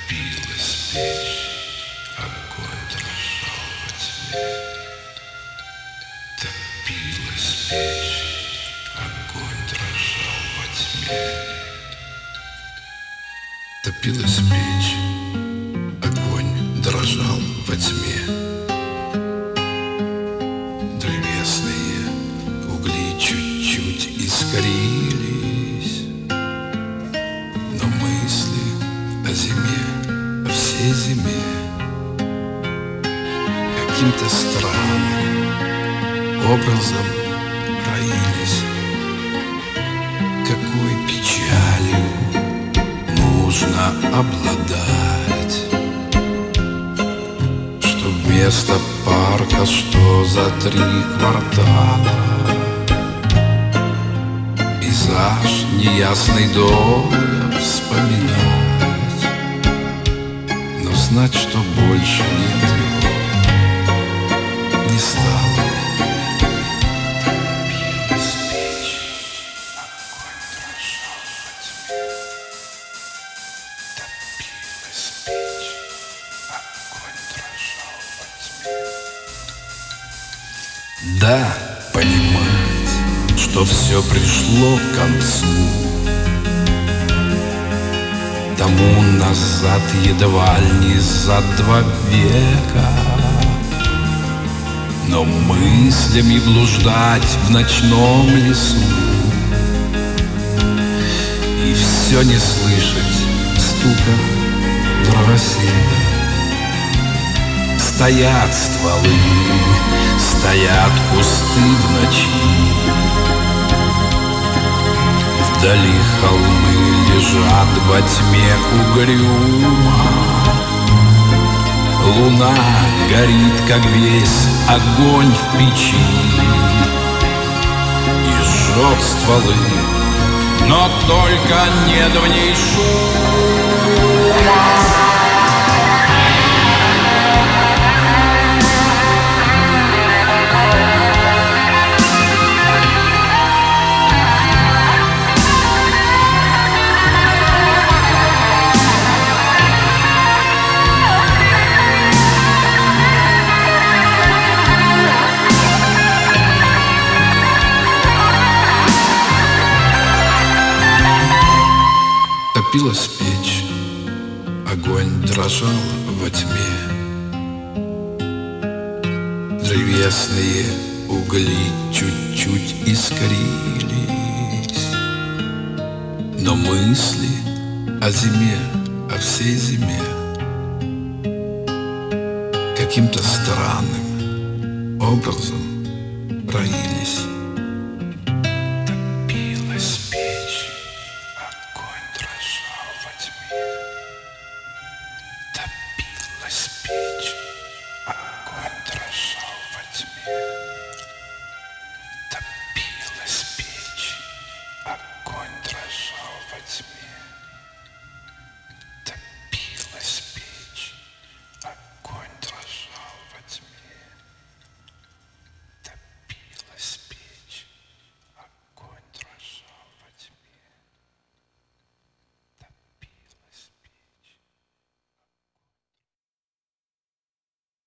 Топилась печь, огонь дрожал во тьме. Топилась печь, огонь дрожал во тьме. Топилась печь, огонь дрожал во тьме. Древесные угли чуть-чуть искрились, но мысли о зиме, о всей зиме каким-то странным образом роились. Какой печалью нужно обладать, что вместо парка, что за 3 квартала, пейзаж неясный долго вспоминать, но знать, что больше нет его, не стало. Топилась печь, огонь дрожал во тьме. Топилась печь, огонь дрожал во тьме. Да, понимать, что все пришло к концу, тому назад едва ли не за 2 века. Но мыслями блуждать в ночном лесу и все не слышать стука дровосека. Стоят стволы, стоят кусты в ночи, вдали холмы лежат во тьме угрюмо. Луна горит, как весь огонь в печи, и жжет стволы, но только нет в ней шума. Топилась печь, огонь дрожал во тьме. Древесные угли чуть-чуть искрились, но мысли о зиме, о всей зиме каким-то странным образом роились. Топилась печь, огонь дрожал во тьме. Топилась печь, огонь дрожал.